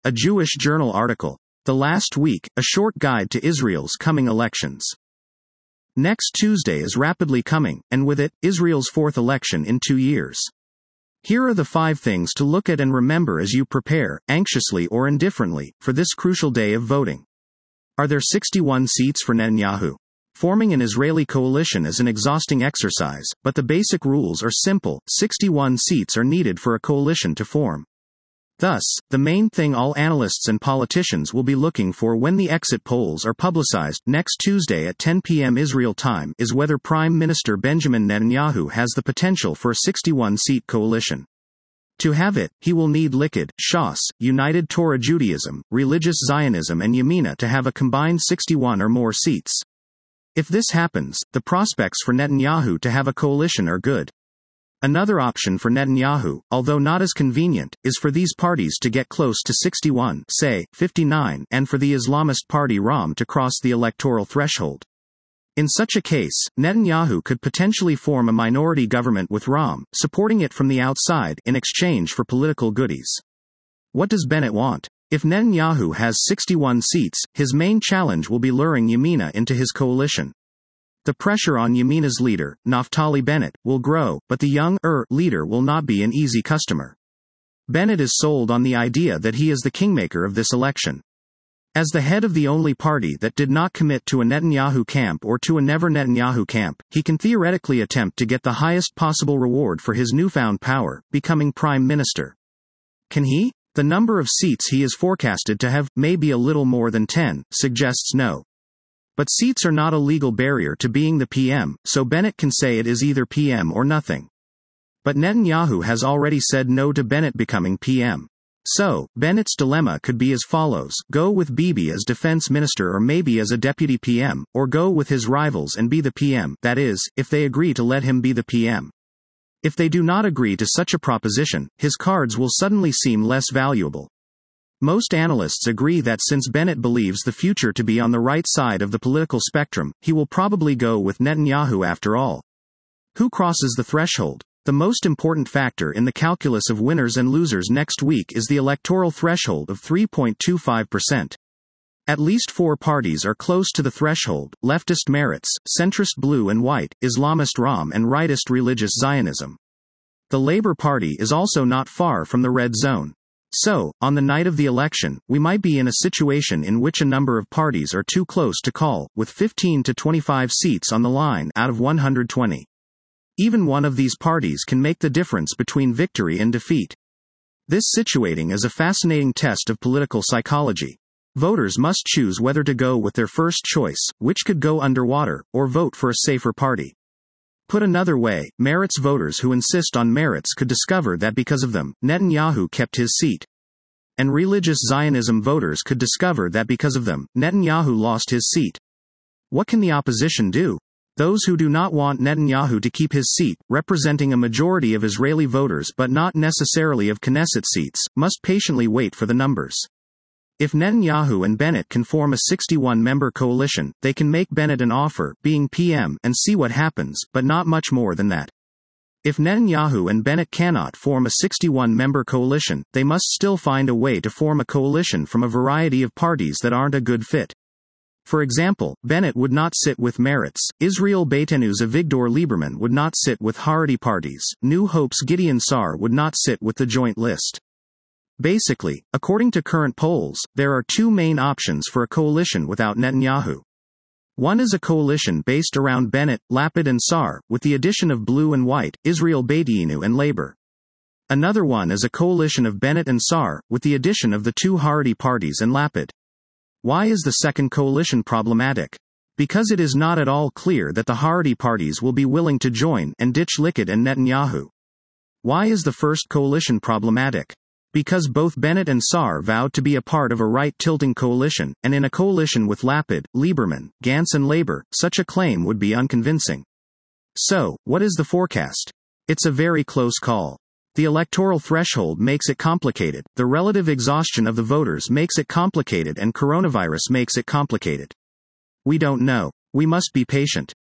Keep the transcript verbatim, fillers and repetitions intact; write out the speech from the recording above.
a Jewish journal article. The Last Week, a short guide to Israel's coming elections. Next Tuesday is rapidly coming, and with it, Israel's fourth election in two years. Here are the five things to look at and remember as you prepare, anxiously or indifferently, for this crucial day of voting. Are there sixty-one seats for Netanyahu? Forming an Israeli coalition is an exhausting exercise, but the basic rules are simple: sixty-one seats are needed for a coalition to form. Thus, the main thing all analysts and politicians will be looking for when the exit polls are publicized next Tuesday at ten p m Israel time is whether Prime Minister Benjamin Netanyahu has the potential for a sixty-one seat coalition. To have it, he will need Likud, Shas, United Torah Judaism, Religious Zionism and Yamina to have a combined sixty-one or more seats. If this happens, the prospects for Netanyahu to have a coalition are good. Another option for Netanyahu, although not as convenient, is for these parties to get close to sixty-one, say, fifty-nine, and for the Islamist party Ram to cross the electoral threshold. In such a case, Netanyahu could potentially form a minority government with Ram, supporting it from the outside in exchange for political goodies. What does Bennett want? If Netanyahu has sixty-one seats, his main challenge will be luring Yamina into his coalition. The pressure on Yamina's leader, Naftali Bennett, will grow, but the young-er leader will not be an easy customer. Bennett is sold on the idea that he is the kingmaker of this election. As the head of the only party that did not commit to a Netanyahu camp or to a never Netanyahu camp, he can theoretically attempt to get the highest possible reward for his newfound power, becoming prime minister. Can he? The number of seats he is forecasted to have, maybe a little more than ten, suggests no. But seats are not a legal barrier to being the P M, so Bennett can say it is either P M or nothing. But Netanyahu has already said no to Bennett becoming P M. So, Bennett's dilemma could be as follows: go with Bibi as defense minister or maybe as a deputy P M, or go with his rivals and be the P M, that is, if they agree to let him be the P M. If they do not agree to such a proposition, his cards will suddenly seem less valuable. Most analysts agree that since Bennett believes the future to be on the right side of the political spectrum, he will probably go with Netanyahu after all. Who crosses the threshold? The most important factor in the calculus of winners and losers next week is the electoral threshold of three point two five percent. At least four parties are close to the threshold: leftist Meretz, centrist Blue and White, Islamist Ram and rightist Religious Zionism. The Labour Party is also not far from the red zone. So, on the night of the election, we might be in a situation in which a number of parties are too close to call, with fifteen to twenty-five seats on the line out of one hundred twenty. Even one of these parties can make the difference between victory and defeat. This situating is a fascinating test of political psychology. Voters must choose whether to go with their first choice, which could go underwater, or vote for a safer party. Put another way, Meretz voters who insist on Meretz could discover that because of them, Netanyahu kept his seat. And Religious Zionism voters could discover that because of them, Netanyahu lost his seat. What can the opposition do? Those who do not want Netanyahu to keep his seat, representing a majority of Israeli voters but not necessarily of Knesset seats, must patiently wait for the numbers. If Netanyahu and Bennett can form a sixty-one member coalition, they can make Bennett an offer, being P M, and see what happens, but not much more than that. If Netanyahu and Bennett cannot form a sixty-one member coalition, they must still find a way to form a coalition from a variety of parties that aren't a good fit. For example, Bennett would not sit with Meretz, Israel Beitenu's Avigdor Lieberman would not sit with Haredi parties, New Hope's Gideon Sa'ar would not sit with the joint list. Basically, according to current polls, there are two main options for a coalition without Netanyahu. One is a coalition based around Bennett, Lapid and Sa'ar, with the addition of Blue and White, Israel Beiteinu and Labour. Another one is a coalition of Bennett and Sa'ar, with the addition of the two Haredi parties and Lapid. Why is the second coalition problematic? Because it is not at all clear that the Haredi parties will be willing to join and ditch Likud and Netanyahu. Why is the first coalition problematic? Because both Bennett and Sa'ar vowed to be a part of a right-tilting coalition, and in a coalition with Lapid, Lieberman, Gantz and Labour, such a claim would be unconvincing. So, what is the forecast? It's a very close call. The electoral threshold makes it complicated, the relative exhaustion of the voters makes it complicated and coronavirus makes it complicated. We don't know. We must be patient.